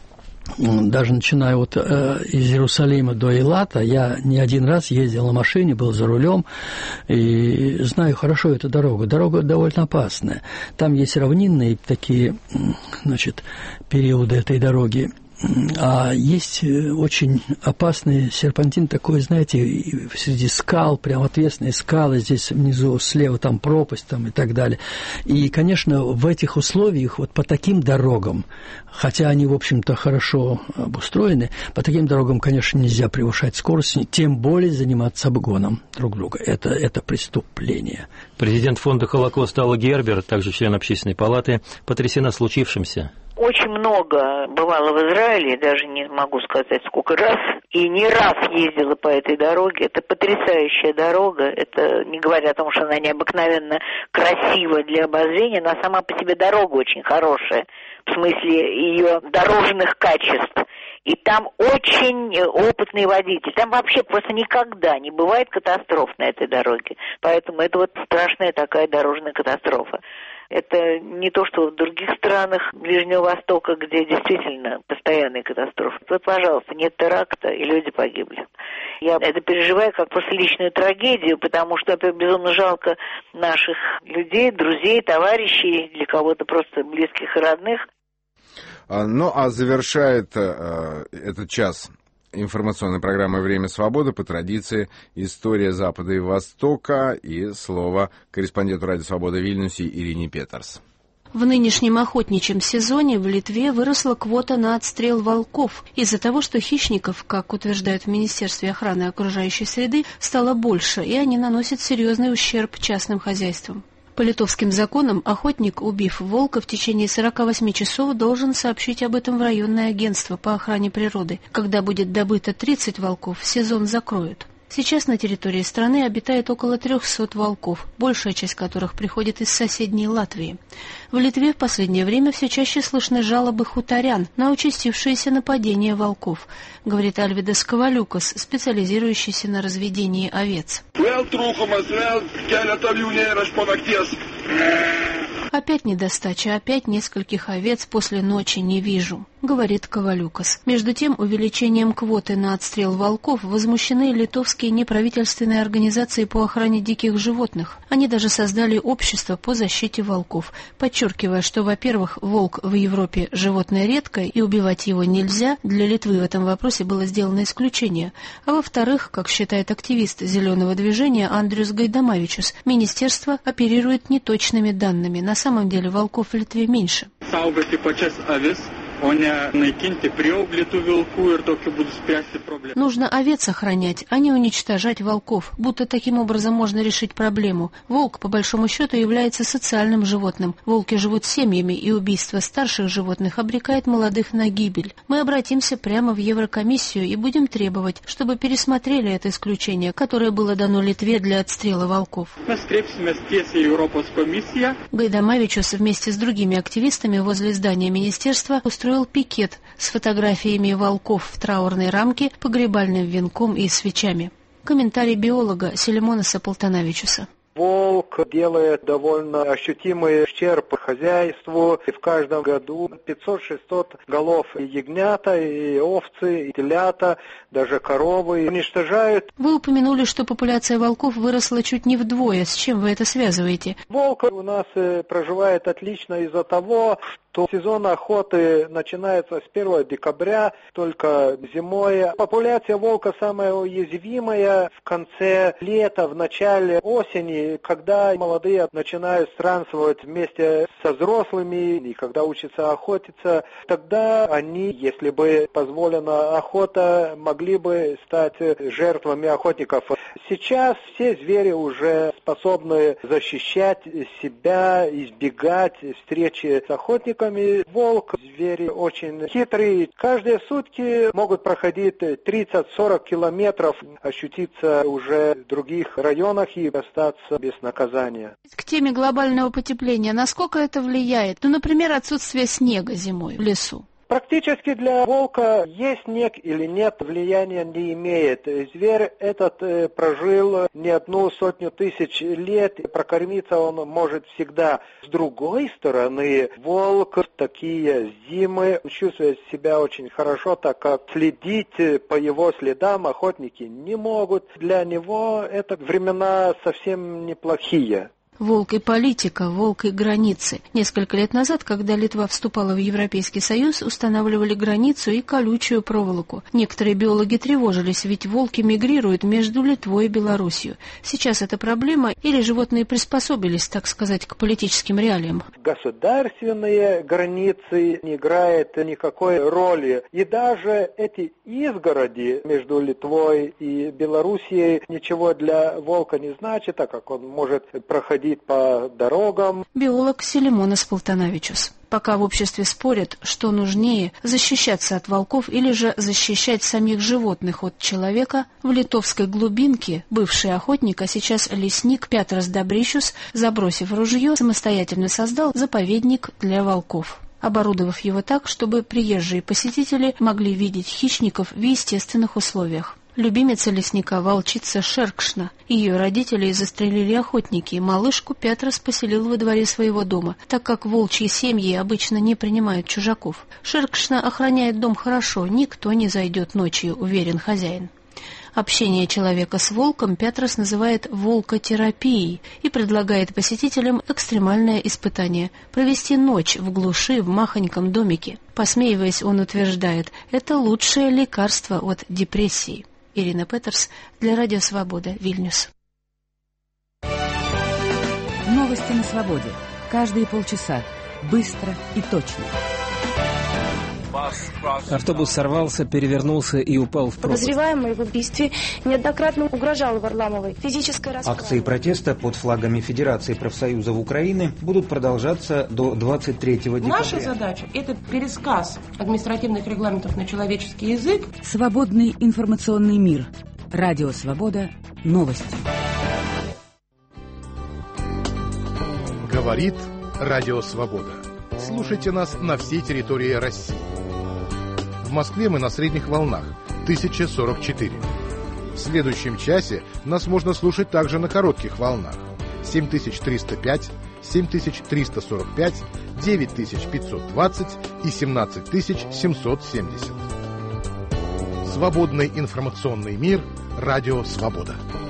даже начиная вот э, из Иерусалима до Эйлата, я не один раз ездил на машине, был за рулем, и знаю хорошо эту дорогу. Дорога довольно опасная. Там есть равнинные такие, значит, периоды этой дороги. А есть очень опасный серпантин такой, знаете, среди скал, прям отвесные скалы, здесь внизу слева там пропасть там, и так далее. И, конечно, в этих условиях, вот по таким дорогам, хотя они, в общем-то, хорошо обустроены, по таким дорогам, конечно, нельзя превышать скорость, тем более заниматься обгоном друг друга. Это, это преступление. Президент фонда Холокоста Алла Гербер, также член Общественной палаты, потрясена случившимся. Очень много бывало в Израиле, даже не могу сказать сколько раз, и не раз ездила по этой дороге. Это потрясающая дорога, это не говоря о том, что она необыкновенно красивая для обозрения, но сама по себе дорога очень хорошая, в смысле ее дорожных качеств. И там очень опытный водитель. Там вообще просто никогда не бывает катастроф на этой дороге. Поэтому это вот страшная такая дорожная катастрофа. Это не то, что в других странах Ближнего Востока, где действительно постоянные катастрофы. Вот, пожалуйста, нет теракта, и люди погибли. Я это переживаю как просто личную трагедию, потому что безумно жалко наших людей, друзей, товарищей, для кого-то просто близких и родных. Ну, а завершает э, этот час информационной программы «Время свободы» по традиции «История Запада и Востока» и слово корреспонденту Радио Свобода в Вильнюсе Ирине Петерс. В нынешнем охотничьем сезоне в Литве выросла квота на отстрел волков из-за того, что хищников, как утверждают в Министерстве охраны окружающей среды, стало больше, и они наносят серьезный ущерб частным хозяйствам. По литовским законам, охотник, убив волка, в течение сорока восьми часов должен сообщить об этом в районное агентство по охране природы. Когда будет добыто тридцать волков, сезон закроют. Сейчас на территории страны обитает около трехсот волков, большая часть которых приходит из соседней Латвии. В Литве в последнее время все чаще слышны жалобы хуторян на участившиеся нападения волков, говорит Альвидас Ковалюкас, специализирующийся на разведении овец. Опять недостача, опять нескольких овец после ночи не вижу, говорит Ковалюкас. Между тем, увеличением квоты на отстрел волков возмущены литовские неправительственные организации по охране диких животных. Они даже создали общество по защите волков, подчеркивая, что, во-первых, волк в Европе животное редкое и убивать его нельзя, для Литвы в этом вопросе было сделано исключение, а во-вторых, как считает активист зеленого движения Андрюс Гайдамавичус, министерство оперирует неточными данными. На самом деле волков в Литве меньше. Нужно овец охранять, а не уничтожать волков, будто таким образом можно решить проблему. Волк, по большому счету, является социальным животным. Волки живут семьями, и убийство старших животных обрекает молодых на гибель. Мы обратимся прямо в Еврокомиссию и будем требовать, чтобы пересмотрели это исключение, которое было дано Литве для отстрела волков. Гайдамавичус вместе с другими активистами возле здания министерства устроил пикет с фотографиями волков в траурной рамке, погребальным венком и свечами. Комментарий биолога Селимонаса Полтанавичуса. Волк делает довольно ощутимый ущерб хозяйству. И в каждом году пятьсот-шестьсот голов и ягнята, и овцы, и телята, даже коровы уничтожают. Вы упомянули, что популяция волков выросла чуть не вдвое. С чем вы это связываете? Волк у нас проживает отлично из-за того, что сезон охоты начинается с первого декабря, только зимой. Популяция волка самая уязвимая в конце лета, в начале осени, когда молодые начинают странствовать вместе со взрослыми, и когда учатся охотиться, тогда они, если бы позволена охота, могли бы стать жертвами охотников. Сейчас все звери уже способны защищать себя, избегать встречи с охотниками. Волк, звери очень хитрые. Каждые сутки могут проходить тридцать-сорок километров, ощутиться уже в других районах и остаться без наказания. К теме глобального потепления, насколько это влияет? Ну, например, отсутствие снега зимой в лесу. Практически для волка есть снег или нет, влияния не имеет. Зверь этот э, прожил не одну сотню тысяч лет, и прокормиться он может всегда. С другой стороны, волк в такие зимы чувствует себя очень хорошо, так как следить по его следам охотники не могут. Для него это времена совсем неплохие. Волк и политика, волк и границы. Несколько лет назад, когда Литва вступала в Европейский Союз, устанавливали границу и колючую проволоку. Некоторые биологи тревожились, ведь волки мигрируют между Литвой и Белоруссией. Сейчас это проблема или животные приспособились, так сказать, к политическим реалиям? Государственные границы не играют никакой роли. И даже эти изгороди между Литвой и Белоруссией ничего для волка не значит, так как он может проходить по дорогам. Биолог Селимонас Полтановичус. Пока в обществе спорят, что нужнее – защищаться от волков или же защищать самих животных от человека, в литовской глубинке бывший охотник, а сейчас лесник Петрас Добрищус, забросив ружье, самостоятельно создал заповедник для волков, оборудовав его так, чтобы приезжие посетители могли видеть хищников в естественных условиях. Любимица лесника – волчица Шеркшна. Ее родителей застрелили охотники, и малышку Петрас поселил во дворе своего дома, так как волчьи семьи обычно не принимают чужаков. Шеркшна охраняет дом хорошо, никто не зайдет ночью, уверен хозяин. Общение человека с волком Петрас называет волкотерапией и предлагает посетителям экстремальное испытание – провести ночь в глуши в махоньком домике. Посмеиваясь, он утверждает, это лучшее лекарство от депрессии. Ирина Петерс для Радио Свобода, Вильнюс. Новости на свободе. Каждые полчаса. Быстро и точно. Автобус сорвался, перевернулся и упал в пропасть. Подозреваемый в убийстве неоднократно угрожал Варламовой. Физическое расправа. Акции протеста под флагами Федерации профсоюзов Украины будут продолжаться до двадцать третьего декабря. Наша задача – это пересказ административных регламентов на человеческий язык. Свободный информационный мир. Радио Свобода. Новости. Говорит Радио Свобода. Слушайте нас на всей территории России. В Москве мы на средних волнах тысяча сорок четыре. В следующем часе нас можно слушать также на коротких волнах семь тысяч триста пять, семь тысяч триста сорок пять, девять тысяч пятьсот двадцать и семнадцать тысяч семьсот семьдесят. Свободный информационный мир. Радио Свобода.